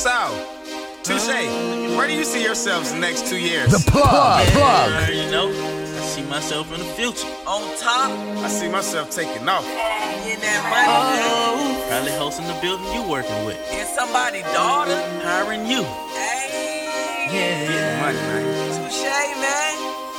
So, Touche, where do you see yourselves in the next 2 years? The plug. You know, I see myself in the future. On top. I see myself taking off. Getting that money. Probably hosting the building you working with. And somebody's daughter. Hiring you. Hey. Getting money, man. Touche, man.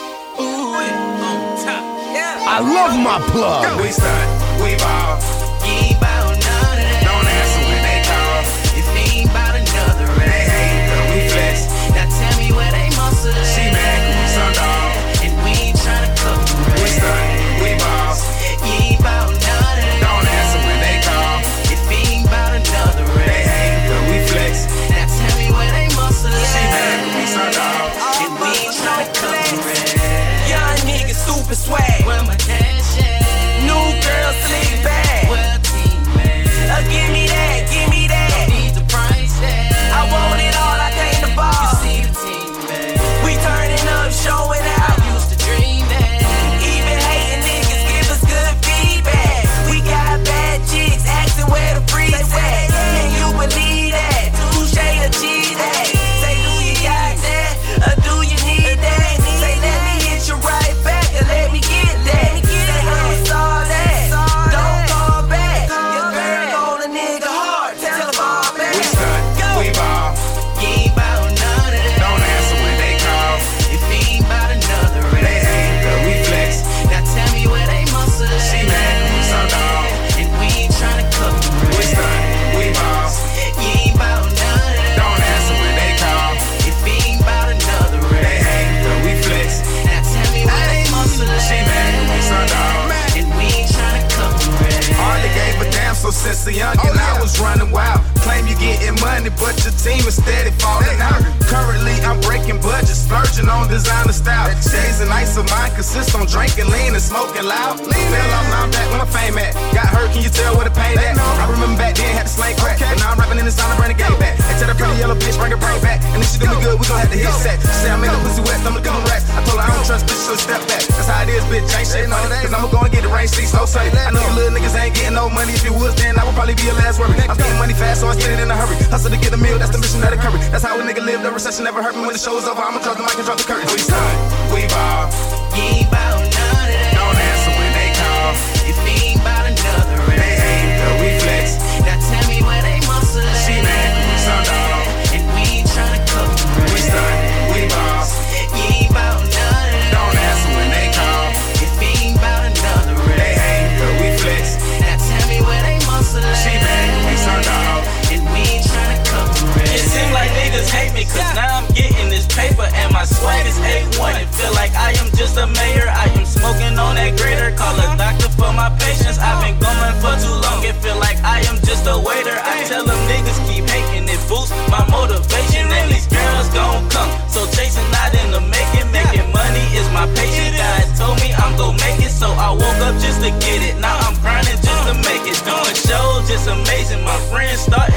Ooh. On top. Yeah. I love my plug. We stunt, we ball. You ain't bout none of that. Don't answer when they call. If they ain't bout another They rap. hate, cause we flex. Now tell me where they muscle at. She mad, cause we some dog. And we ain't tryna cut the We rest. stunt, we ball. You ain't bout none of that. Don't answer when they call. If they ain't bout another They rap. hate, cause we flex. Now tell me where they muscle at. She mad, cause we some dog. And we ain't tryna cut the rest. Young nigga, super swag. Where my cash at? New girl, slick back. Well, team, man. Give me that, give me that. Need the price tag. I want it all, I came to ball. You see the team, man. We turning up, showing out. I used to dream that. Even hating niggas give us good feedback. We got bad chicks asking where the freaks at. Can you believe that? Touche achieve that. Say, do you got that? Or do you need that? Say, let me hit you right back. Or let me get that. Say, I'm sorry that. Don't call back. Your girl on a nigga hard. Tell her fall back. We stunt, we ball. You ain't bout none of that. Don't answer when they call. If they ain't bout another They rap. hate, cause we flex. Now tell me where they muscle at. She mad, cause we some dog. And we ain't tryna cut the We rest. stunt, we ball. You ain't bout none of that. Don't answer when they call. If they ain't bout another They rap. hate, cause we flex. Now tell me where they muscle at. She mad, cause we some dog. And we ain't tryna cut the rest. Hardly gave a damn, so since a youngin' I was running wild. Claim you getting money, but your team is steady falling out. Currently, I'm breaking budgets, splurging on designer style. Days and nights of mine consist on drinking lean and smoking loud. Fell off, now I'm back where my fame at. Got hurt, can you tell where the pain at? I remember back then, had to slang crack. But now I'm rapping in the sound, I bring the game back. And tell that pretty yellow bitch, bring her brain back. And if she do me good, we gon' have to hit set. She say I'm in the pussy wet, I'm looking on racks. I told her I don't trust bitch, so step back. That's how it is, bitch, ain't shit funny. Cause I'ma go and get the range seats, no say. I know you little niggas ain't getting no money. If you was, then I would probably be your last word. I'm getting money fast, so I spend it in a hurry. Hustle to get a meal, that's the mission that occurred. That's how a nigga live, the recession never hurt me. When the show's over, I'ma drop the mic and drop the curtain. We stunt, we ball. You ain't bout none of that. Don't answer when they call. If they ain't bout another They rap. hate, cause we flex. Now tell me where they muscle at. She mad, cause we some dog. And we ain't tryna cut the We rest. stunt, we ball. You ain't bout none of that. Don't answer when they call. If they ain't bout another They rap. hate, cause we flex. Now tell me where they muscle at. She mad, cause we some dog. And we ain't tryna cut the rest. It seems like niggas hate me, cause now I'm getting this paper and my swag is A1. It feel like I am just a mayor. I am smoking on that grater. Call a doctor for my patients. I've been going for too long. It feel like I am just a waiter. I tell them niggas keep hating. It boosts my motivation. And these girls gon' come. So chasing not in the making. Making money is my patient. God told me I'm gon' make it. So I woke up just to get it. Now I'm grinding just to make it. Doing shows, just amazing. My friends starting